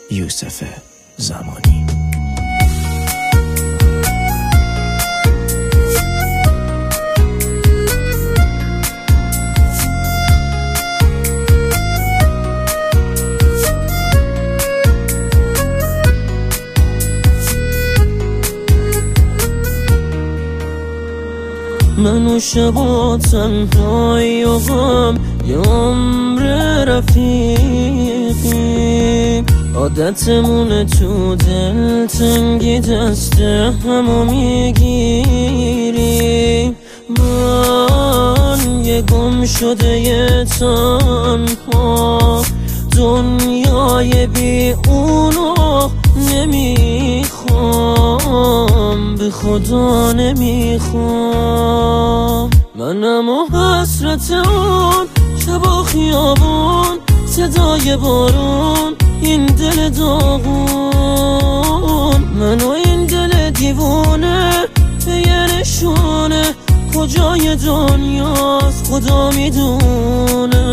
یوسف زمانی. من و شبا تنهایی و غم یه عمر رفیقیم، عادتمونه تو دل تنگی دست همو میگیریم. من یه گم شده یه تنها، دنیای بی اونو نمیخوام، به خدا نمیخوام. منم و حسرت اون شب و خیابون، صدای بارون، این دل داغون. من و این دل دیوونه به یه نشونه، کجای دنیاست خدا میدونه،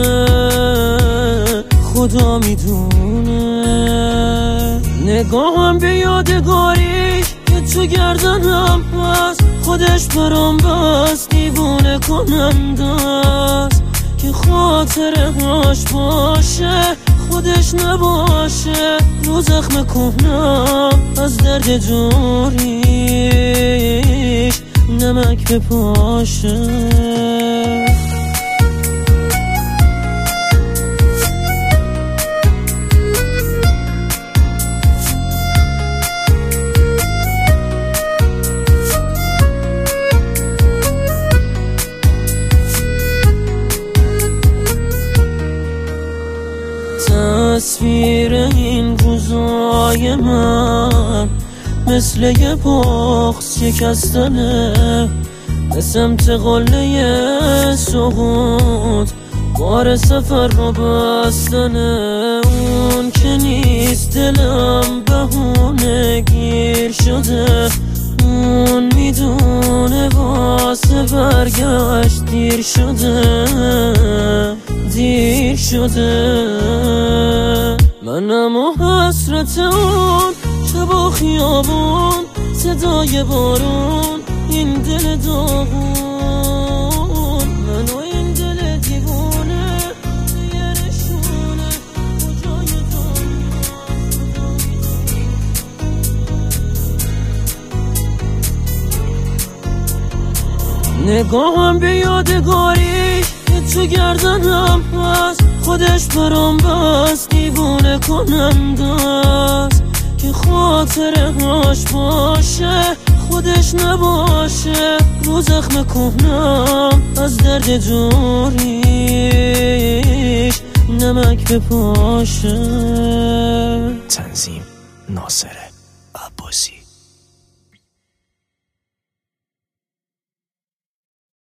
خدا میدونه. نگاهم به یادگاریش که تو گردنم هست، خودش برام بس دیوونه کننده است. که خاطرهاش باشه خودش نباشه، رو زخم کهنم از درد دوریش نمک بپاشه. تصویر این روزای من مثل یه بغض شکستنه، به سمت قله سقوط بار سفر رو بستنه. اون که نیست دلم بهونه گیر شده، اون میدونه واسه برگشت دیر شده، دیر شده. منم و حسرت اون شب و خیابون، صدای بارون، این دل داغون. من و این دل دیوونه یه نشونه، کجای دنیا. نگاهم به یادگاریش که تو گردنم هست، خودش برام بس دیوونه کننده است. که خاطرهاش باشه خودش نباشه، رو زخم کهنم از درد دوریش نمک بپاشه. تنظیم ناصر عباسی.